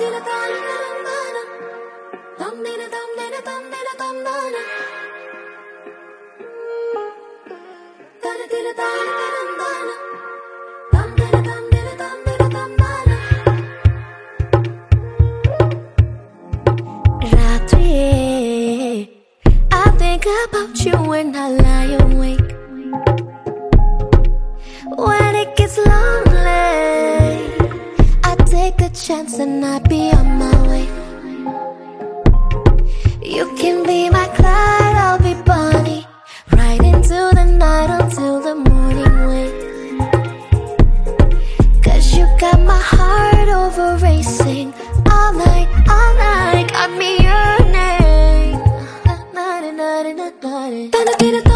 I think about you when I lie awake. When it gets lonely, I take a chance and I be on my way. You can be my Clyde, I'll be Bonnie, right into the night until the morning wake. Cause you got my heart over racing all night, got me yearning.